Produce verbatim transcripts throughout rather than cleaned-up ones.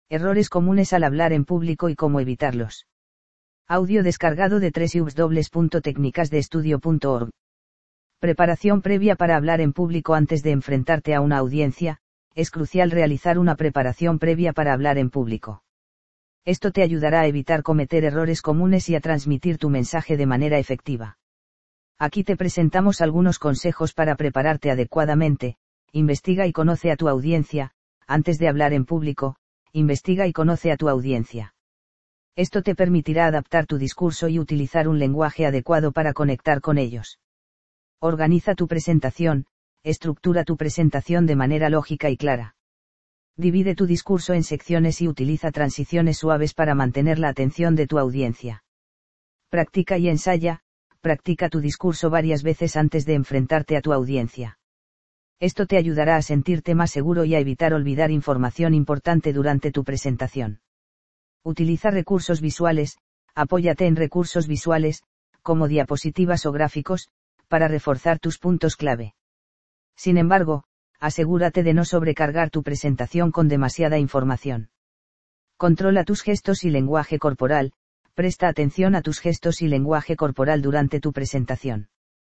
Errores comunes al hablar en público y cómo evitarlos. Audio descargado de doble u doble u doble u punto técnicas de estudio punto org. Preparación previa para hablar en público. Antes de enfrentarte a una audiencia, es crucial realizar una preparación previa para hablar en público. Esto te ayudará a evitar cometer errores comunes y a transmitir tu mensaje de manera efectiva. Aquí te presentamos algunos consejos para prepararte adecuadamente. Investiga y conoce a tu audiencia. Antes de hablar en público, investiga y conoce a tu audiencia. Esto te permitirá adaptar tu discurso y utilizar un lenguaje adecuado para conectar con ellos. Organiza tu presentación. Estructura tu presentación de manera lógica y clara. Divide tu discurso en secciones y utiliza transiciones suaves para mantener la atención de tu audiencia. Practica y ensaya. Practica tu discurso varias veces antes de enfrentarte a tu audiencia. Esto te ayudará a sentirte más seguro y a evitar olvidar información importante durante tu presentación. Utiliza recursos visuales. Apóyate en recursos visuales, como diapositivas o gráficos, para reforzar tus puntos clave. Sin embargo, asegúrate de no sobrecargar tu presentación con demasiada información. Controla tus gestos y lenguaje corporal. Presta atención a tus gestos y lenguaje corporal durante tu presentación.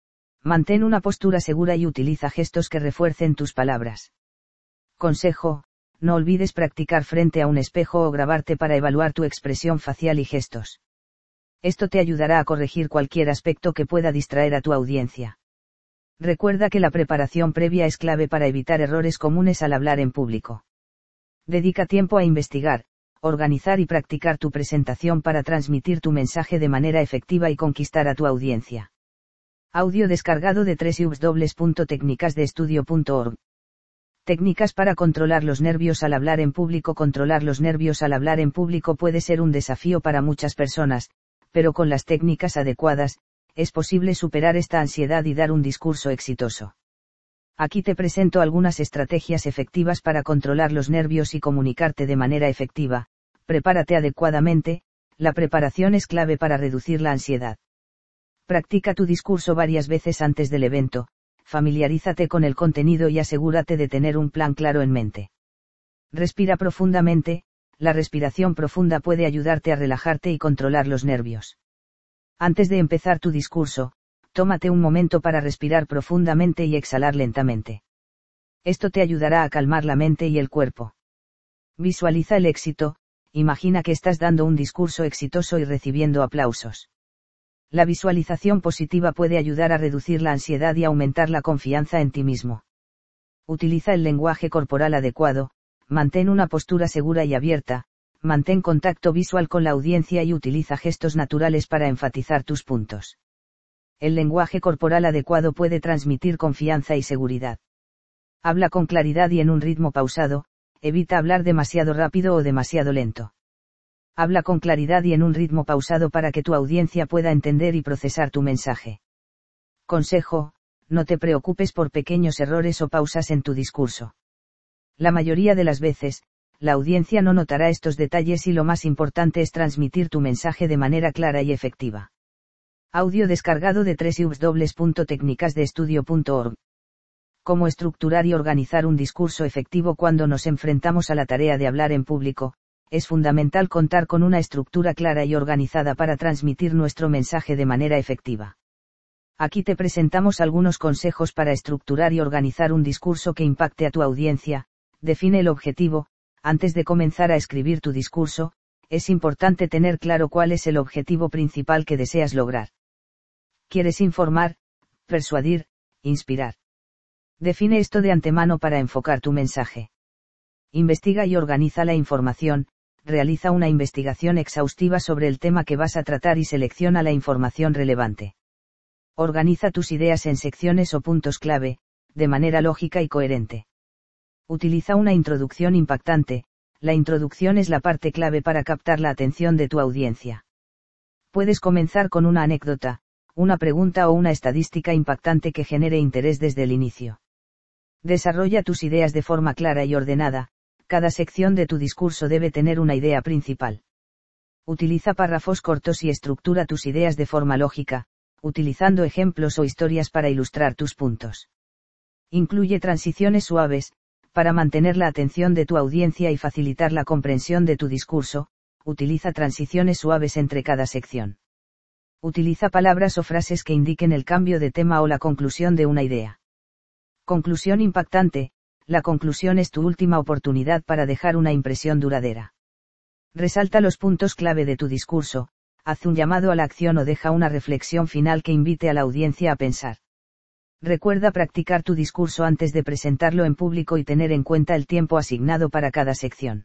Mantén una postura segura y utiliza gestos que refuercen tus palabras. Consejo: no olvides practicar frente a un espejo o grabarte para evaluar tu expresión facial y gestos. Esto te ayudará a corregir cualquier aspecto que pueda distraer a tu audiencia. Recuerda que la preparación previa es clave para evitar errores comunes al hablar en público. Dedica tiempo a investigar, organizar y practicar tu presentación para transmitir tu mensaje de manera efectiva y conquistar a tu audiencia. Audio descargado de doble u doble u doble u punto técnicas de estudio punto org. Técnicas para controlar los nervios al hablar en público. Controlar los nervios al hablar en público puede ser un desafío para muchas personas, pero con las técnicas adecuadas, es posible superar esta ansiedad y dar un discurso exitoso. Aquí te presento algunas estrategias efectivas para controlar los nervios y comunicarte de manera efectiva. Prepárate adecuadamente. La preparación es clave para reducir la ansiedad. Practica tu discurso varias veces antes del evento. Familiarízate con el contenido y asegúrate de tener un plan claro en mente. Respira profundamente. La respiración profunda puede ayudarte a relajarte y controlar los nervios. Antes de empezar tu discurso, tómate un momento para respirar profundamente y exhalar lentamente. Esto te ayudará a calmar la mente y el cuerpo. Visualiza el éxito. Imagina que estás dando un discurso exitoso y recibiendo aplausos. La visualización positiva puede ayudar a reducir la ansiedad y aumentar la confianza en ti mismo. Utiliza el lenguaje corporal adecuado. Mantén una postura segura y abierta. Mantén contacto visual con la audiencia y utiliza gestos naturales para enfatizar tus puntos. El lenguaje corporal adecuado puede transmitir confianza y seguridad. Habla con claridad y en un ritmo pausado. Evita hablar demasiado rápido o demasiado lento. Habla con claridad y en un ritmo pausado para que tu audiencia pueda entender y procesar tu mensaje. Consejo: no te preocupes por pequeños errores o pausas en tu discurso. La mayoría de las veces, la audiencia no notará estos detalles y lo más importante es transmitir tu mensaje de manera clara y efectiva. Audio descargado de doble u doble u doble u punto técnicas de estudio punto org. Cómo estructurar y organizar un discurso efectivo. Cuando nos enfrentamos a la tarea de hablar en público, es fundamental contar con una estructura clara y organizada para transmitir nuestro mensaje de manera efectiva. Aquí te presentamos algunos consejos para estructurar y organizar un discurso que impacte a tu audiencia. Define el objetivo. Antes de comenzar a escribir tu discurso, es importante tener claro cuál es el objetivo principal que deseas lograr. ¿Quieres informar, persuadir, inspirar? Define esto de antemano para enfocar tu mensaje. Investiga y organiza la información. Realiza una investigación exhaustiva sobre el tema que vas a tratar y selecciona la información relevante. Organiza tus ideas en secciones o puntos clave, de manera lógica y coherente. Utiliza una introducción impactante. La introducción es la parte clave para captar la atención de tu audiencia. Puedes comenzar con una anécdota, una pregunta o una estadística impactante que genere interés desde el inicio. Desarrolla tus ideas de forma clara y ordenada. Cada sección de tu discurso debe tener una idea principal. Utiliza párrafos cortos y estructura tus ideas de forma lógica, utilizando ejemplos o historias para ilustrar tus puntos. Incluye transiciones suaves. Para mantener la atención de tu audiencia y facilitar la comprensión de tu discurso, utiliza transiciones suaves entre cada sección. Utiliza palabras o frases que indiquen el cambio de tema o la conclusión de una idea. Conclusión impactante. La conclusión es tu última oportunidad para dejar una impresión duradera. Resalta los puntos clave de tu discurso, haz un llamado a la acción o deja una reflexión final que invite a la audiencia a pensar. Recuerda practicar tu discurso antes de presentarlo en público y tener en cuenta el tiempo asignado para cada sección.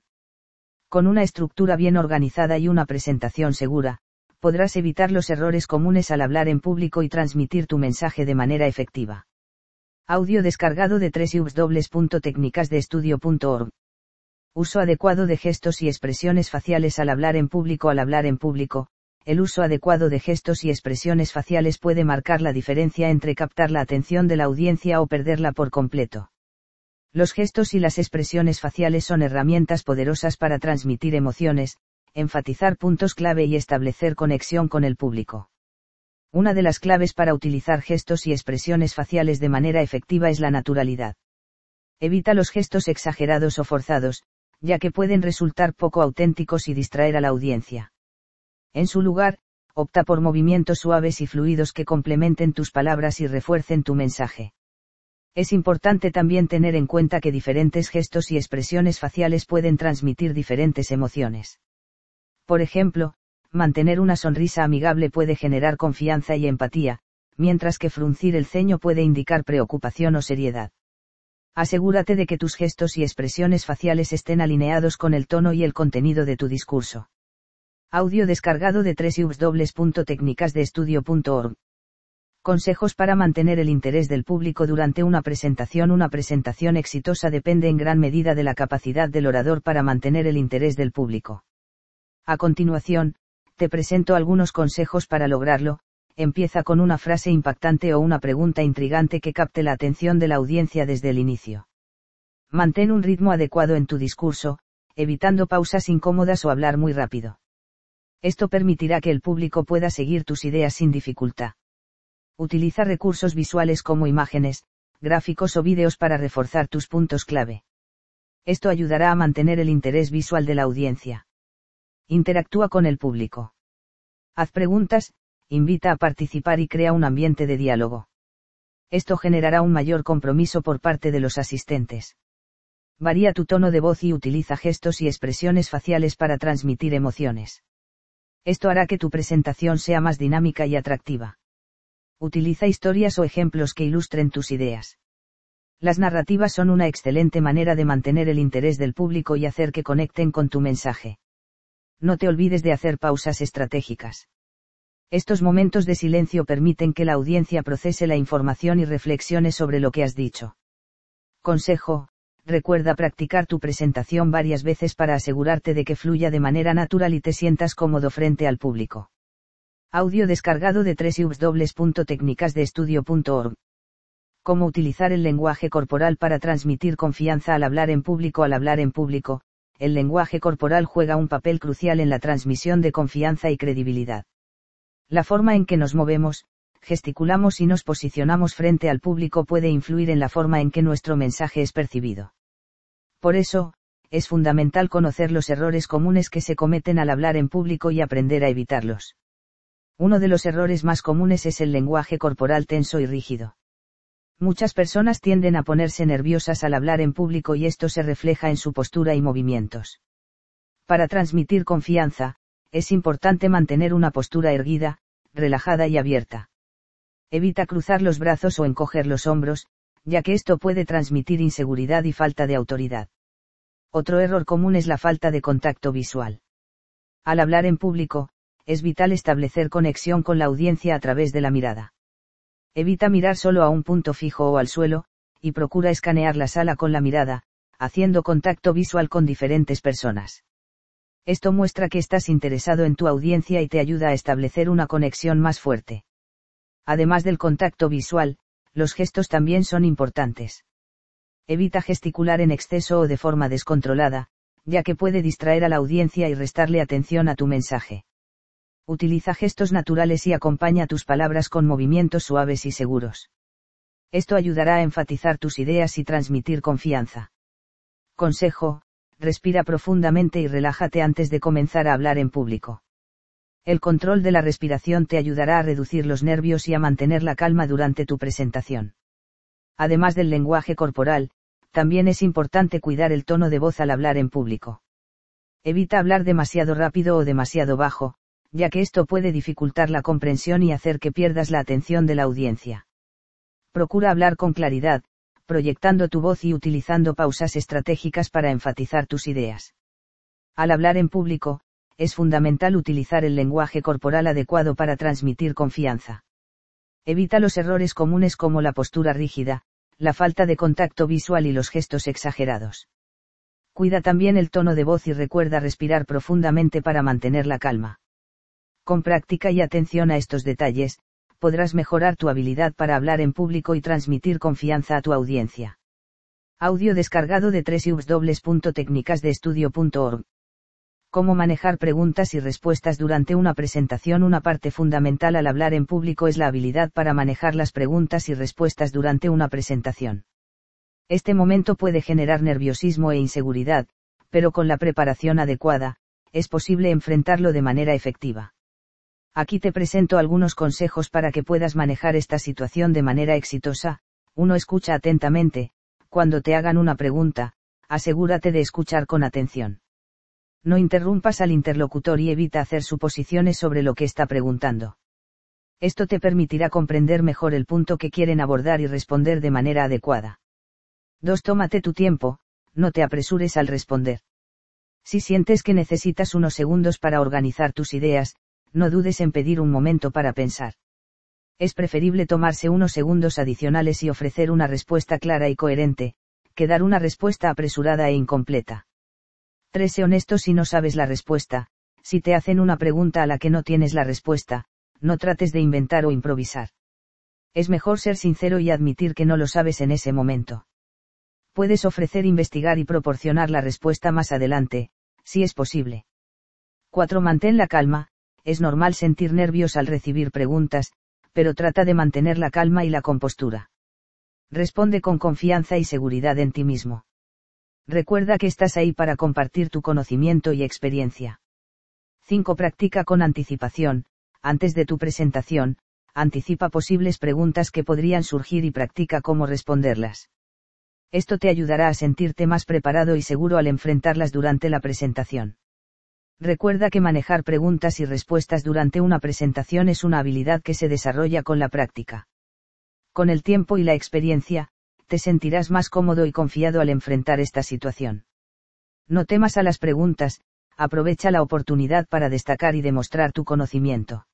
Con una estructura bien organizada y una presentación segura, podrás evitar los errores comunes al hablar en público y transmitir tu mensaje de manera efectiva. Audio descargado de doble u doble u doble u punto técnicas de estudio punto org. Uso adecuado de gestos y expresiones faciales al hablar en público. Al hablar en público, el uso adecuado de gestos y expresiones faciales puede marcar la diferencia entre captar la atención de la audiencia o perderla por completo. Los gestos y las expresiones faciales son herramientas poderosas para transmitir emociones, enfatizar puntos clave y establecer conexión con el público. Una de las claves para utilizar gestos y expresiones faciales de manera efectiva es la naturalidad. Evita los gestos exagerados o forzados, ya que pueden resultar poco auténticos y distraer a la audiencia. En su lugar, opta por movimientos suaves y fluidos que complementen tus palabras y refuercen tu mensaje. Es importante también tener en cuenta que diferentes gestos y expresiones faciales pueden transmitir diferentes emociones. Por ejemplo, mantener una sonrisa amigable puede generar confianza y empatía, mientras que fruncir el ceño puede indicar preocupación o seriedad. Asegúrate de que tus gestos y expresiones faciales estén alineados con el tono y el contenido de tu discurso. Audio descargado de doble u doble u doble u punto técnicas de estudio punto org. Consejos para mantener el interés del público durante una presentación. Una presentación exitosa depende en gran medida de la capacidad del orador para mantener el interés del público. A continuación, te presento algunos consejos para lograrlo. Empieza con una frase impactante o una pregunta intrigante que capte la atención de la audiencia desde el inicio. Mantén un ritmo adecuado en tu discurso, evitando pausas incómodas o hablar muy rápido. Esto permitirá que el público pueda seguir tus ideas sin dificultad. Utiliza recursos visuales como imágenes, gráficos o vídeos para reforzar tus puntos clave. Esto ayudará a mantener el interés visual de la audiencia. Interactúa con el público. Haz preguntas, invita a participar y crea un ambiente de diálogo. Esto generará un mayor compromiso por parte de los asistentes. Varía tu tono de voz y utiliza gestos y expresiones faciales para transmitir emociones. Esto hará que tu presentación sea más dinámica y atractiva. Utiliza historias o ejemplos que ilustren tus ideas. Las narrativas son una excelente manera de mantener el interés del público y hacer que conecten con tu mensaje. No te olvides de hacer pausas estratégicas. Estos momentos de silencio permiten que la audiencia procese la información y reflexione sobre lo que has dicho. Consejo: recuerda practicar tu presentación varias veces para asegurarte de que fluya de manera natural y te sientas cómodo frente al público. Audio descargado de doble u doble u doble u punto técnicas de estudio punto org. Cómo utilizar el lenguaje corporal para transmitir confianza al hablar en público. Al hablar en público, el lenguaje corporal juega un papel crucial en la transmisión de confianza y credibilidad. La forma en que nos movemos, gesticulamos y nos posicionamos frente al público puede influir en la forma en que nuestro mensaje es percibido. Por eso, es fundamental conocer los errores comunes que se cometen al hablar en público y aprender a evitarlos. Uno de los errores más comunes es el lenguaje corporal tenso y rígido. Muchas personas tienden a ponerse nerviosas al hablar en público y esto se refleja en su postura y movimientos. Para transmitir confianza, es importante mantener una postura erguida, relajada y abierta. Evita cruzar los brazos o encoger los hombros, ya que esto puede transmitir inseguridad y falta de autoridad. Otro error común es la falta de contacto visual. Al hablar en público, es vital establecer conexión con la audiencia a través de la mirada. Evita mirar solo a un punto fijo o al suelo, y procura escanear la sala con la mirada, haciendo contacto visual con diferentes personas. Esto muestra que estás interesado en tu audiencia y te ayuda a establecer una conexión más fuerte. Además del contacto visual, los gestos también son importantes. Evita gesticular en exceso o de forma descontrolada, ya que puede distraer a la audiencia y restarle atención a tu mensaje. Utiliza gestos naturales y acompaña tus palabras con movimientos suaves y seguros. Esto ayudará a enfatizar tus ideas y transmitir confianza. Consejo: respira profundamente y relájate antes de comenzar a hablar en público. El control de la respiración te ayudará a reducir los nervios y a mantener la calma durante tu presentación. Además del lenguaje corporal, también es importante cuidar el tono de voz al hablar en público. Evita hablar demasiado rápido o demasiado bajo, ya que esto puede dificultar la comprensión y hacer que pierdas la atención de la audiencia. Procura hablar con claridad, proyectando tu voz y utilizando pausas estratégicas para enfatizar tus ideas. Al hablar en público, es fundamental utilizar el lenguaje corporal adecuado para transmitir confianza. Evita los errores comunes como la postura rígida, la falta de contacto visual y los gestos exagerados. Cuida también el tono de voz y recuerda respirar profundamente para mantener la calma. Con práctica y atención a estos detalles, podrás mejorar tu habilidad para hablar en público y transmitir confianza a tu audiencia. Audio descargado de doble u doble u doble u punto técnicas de estudio punto org. Cómo manejar preguntas y respuestas durante una presentación. Una parte fundamental al hablar en público es la habilidad para manejar las preguntas y respuestas durante una presentación. Este momento puede generar nerviosismo e inseguridad, pero con la preparación adecuada, es posible enfrentarlo de manera efectiva. Aquí te presento algunos consejos para que puedas manejar esta situación de manera exitosa. uno Escucha atentamente. Cuando te hagan una pregunta, asegúrate de escuchar con atención. No interrumpas al interlocutor y evita hacer suposiciones sobre lo que está preguntando. Esto te permitirá comprender mejor el punto que quieren abordar y responder de manera adecuada. dos Tómate tu tiempo, no te apresures al responder. Si sientes que necesitas unos segundos para organizar tus ideas, no dudes en pedir un momento para pensar. Es preferible tomarse unos segundos adicionales y ofrecer una respuesta clara y coherente, que dar una respuesta apresurada e incompleta. tres Sé honesto si no sabes la respuesta. Si te hacen una pregunta a la que no tienes la respuesta, no trates de inventar o improvisar. Es mejor ser sincero y admitir que no lo sabes en ese momento. Puedes ofrecer investigar y proporcionar la respuesta más adelante, si es posible. cuatro Mantén la calma. Es normal sentir nervios al recibir preguntas, pero trata de mantener la calma y la compostura. Responde con confianza y seguridad en ti mismo. Recuerda que estás ahí para compartir tu conocimiento y experiencia. cinco Practica con anticipación. Antes de tu presentación, anticipa posibles preguntas que podrían surgir y practica cómo responderlas. Esto te ayudará a sentirte más preparado y seguro al enfrentarlas durante la presentación. Recuerda que manejar preguntas y respuestas durante una presentación es una habilidad que se desarrolla con la práctica. Con el tiempo y la experiencia, te sentirás más cómodo y confiado al enfrentar esta situación. No temas a las preguntas, aprovecha la oportunidad para destacar y demostrar tu conocimiento.